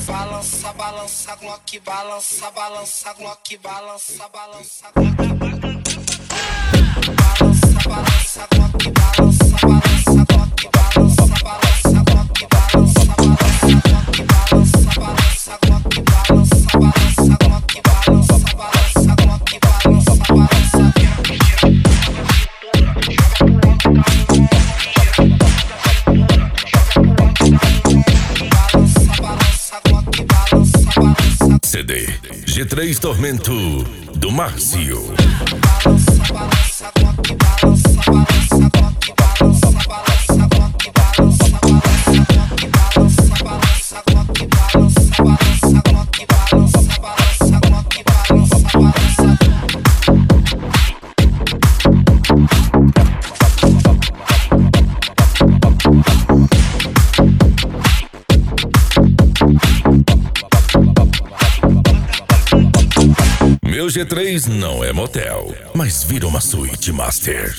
balança, balança, Glock, balança, balança, Glock, balança, balança, balança, balança, Glock, balança, balança, Glock, balança, balança, Glock, balança, balança, balança, Glock, balança, balança, Glock, balança, balança, Glock, balança, balança. CD G3 Tormento do Márcio. Meu G3 não é motel, mas vira uma suíte master.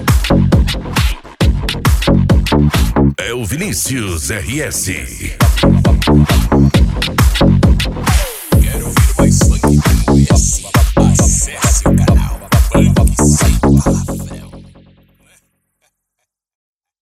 É o Vinícius RS.